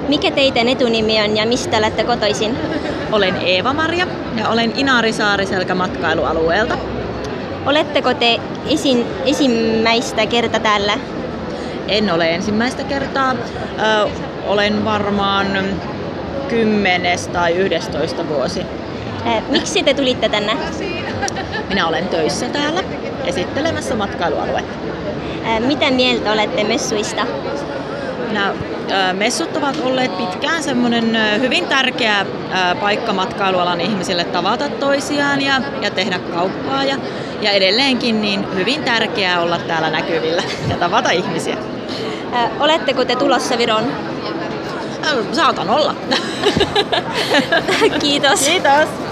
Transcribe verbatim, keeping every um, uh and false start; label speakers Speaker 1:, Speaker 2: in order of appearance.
Speaker 1: Mikä teidän etunimi on ja mistä olette kotoisin?
Speaker 2: Olen Eeva-Maria ja olen Inaari-Saariselkä matkailualueelta.
Speaker 1: Oletteko te esin, ensimmäistä kertaa täällä?
Speaker 2: En ole ensimmäistä kertaa. Ö, olen varmaan kymmenes tai yhdestoista vuosi.
Speaker 1: Äh, miksi te tulitte tänne?
Speaker 2: Minä olen töissä täällä esittelemässä matkailualuetta.
Speaker 1: Äh, mitä mieltä olette messuista?
Speaker 2: Minä, ö, messut ovat olleet pitkään semmoinen ö, hyvin tärkeä ö, paikka matkailualan ihmisille tavata toisiaan ja, ja tehdä kauppaa. Ja, ja edelleenkin niin hyvin tärkeää olla täällä näkyvillä ja tavata ihmisiä.
Speaker 1: Äh, oletteko te tulossa Viroon?
Speaker 2: Saatan olla.
Speaker 1: Kiitos.
Speaker 2: Kiitos.